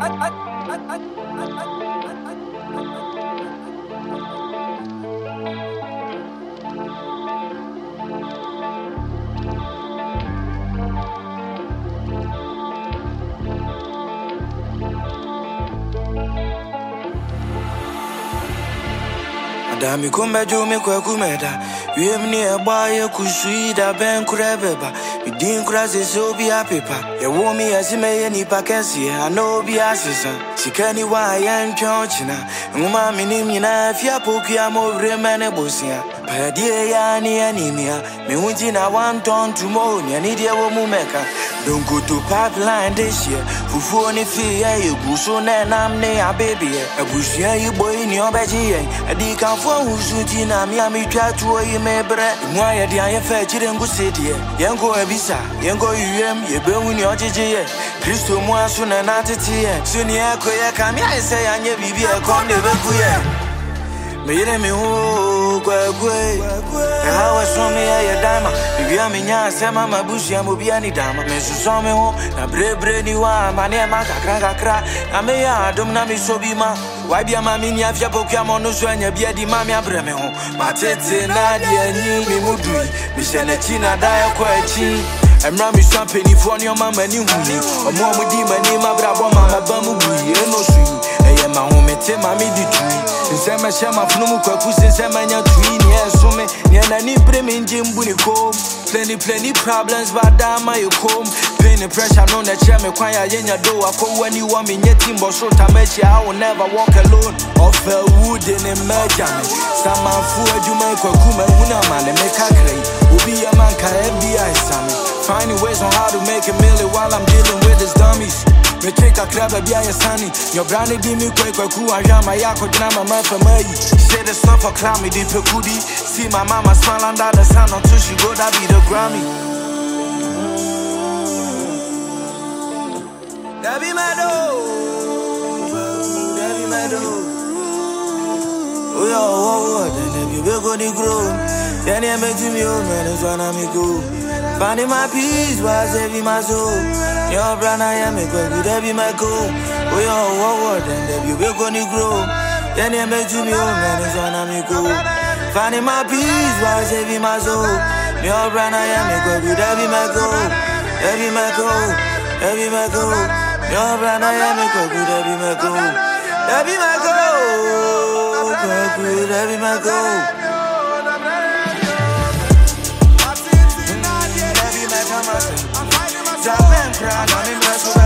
Dami kumbe jume kwa kumeda Yemni abaye kushida ben kurebeba Midin krasi sobi a pepa Ya womi asime ye ni pakesi Anobi asisa Sikani wa yan chonchina Nguma minim yina Fia poki amore mene bosia Payadie ya ni anemia Me unti na one ton tomorrow Nidi ya womu meka Don't go to pipeline this year Fufu ni fiya yu guso ne namne ya baby A bushia yu boy ni obeji Adi kanfo usuti na mi twatuo yi mebre Mwa ya di anye fe chire ngu sedie Yengo ebisa, yengo yuem Yebe uni ojeje ye Kristo mwa su na natiti ye Suni eko ye kami a ese ya nye bibi e konde beku ye Me yire mi hu kwe E hawa somi ye dama Bibi ya minya sema mabushi ya mubia ni dama Me su somi hu na bre ni wa Mane ma kakra Na me ya adum na mi sobi ma Wabia mami ni afya poku ya mono Swenye bia di mami abre me hu Matete na diye ni mi mudui Mishene china daya kwa chi Emra mi champeni foni o mama ni huni Omo mudi mani mabrabo mama bamu bui Eno sui Eye ma humete mami di tui Nsema shema funumu kwa kusi nsema nya tui Ni ensume Ni enani premi njimbu ni kom Plenty problems but dama you come Pain and pressure no na cheme kwanya yenya do Ako wani wa mi nye timbo shota mechi I will never walk alone Offer wood in a merjame Sama fuwa jume kwa kume Una mane meka krei Ubi ya man ka FBI same Finding ways on how to make a million while I'm dealing with these dummies. Me take a crab a bia sunny. Your brownie di me quick a crew and jam my yako drama my family. Say the stuff for clown me deep kudi. See my mama smile under the sun until she go that be the Grammy. That be my dog. That be my dog. Oh yo, oh, then you will go to grow. Then you make me old man, that's when I'm go. Finding my peace while saving my soul. Your brand I am a good, that be my goal. Oh, yo, then you will go to grow. Then you make me old man, that's when I'm go. Finding my peace while saving my soul. Your brand I am a good, that be my goal. That be my goal. That be my goal. Your brand I am a good, that be my goal. That be my goal. That be my goal. I'm fighting myself.